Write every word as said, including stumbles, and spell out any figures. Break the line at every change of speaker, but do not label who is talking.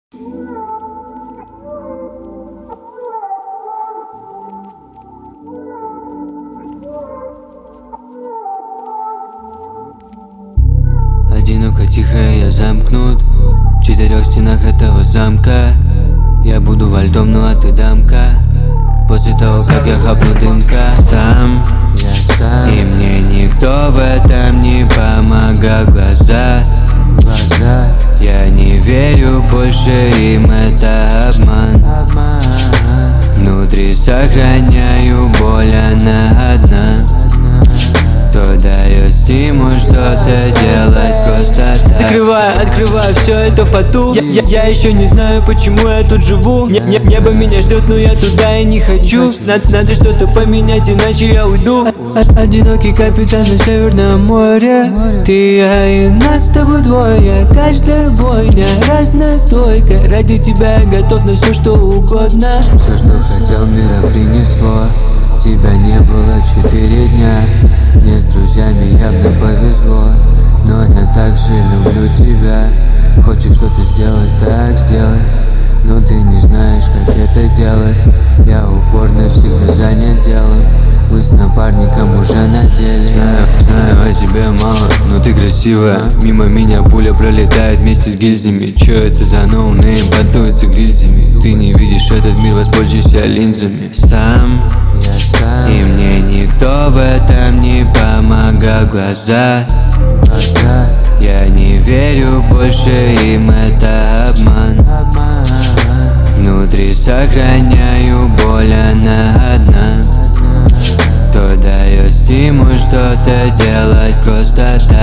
Одиноко, тихо, я замкнут в четырех стенах этого замка. Я буду вальдом, ну а ты дамка. После того, как я хапну дымка. Сам, я сам, и мне никто в этом не помогал. Глаза, глаза, я не верю больше им, это обман, обман. Внутри сохраняю боль, она одна. Кто дает стимул что-то делать просто так.
Закрываю, открываю, все это в поту. Я, я, я еще не знаю, почему я тут живу. Не, не, Небо меня ждет, но я туда и не хочу. Надо, надо что-то поменять, иначе я уйду. Одинокий капитан на Северном море. Ты, я и нас с тобой двое. Каждая бойня разнастойка. Ради тебя я готов на все что угодно.
Все, что хотел, мира принесло. Тебя не было четыре дня. Мне с друзьями явно повезло, но я также люблю тебя. Хочешь что-то сделать, так сделай, но ты не знаешь, как это делать. Я упорно всегда занят делом. Мы с напарником уже на деле. Знаю, знаю о тебе мало, но ты красивая. Мимо меня пуля пролетает вместе с гильзами. Чё это за ноунейм, подуется гильзами? Ты не видишь этот мир, воспользуйся линзами. Сам, я сам, и мне никто в этом не помогал. Глаза, глаза, я не верю больше им, это обман, обман. Внутри сохраняю боль, она одна. Кто дает стимул что-то делать просто так.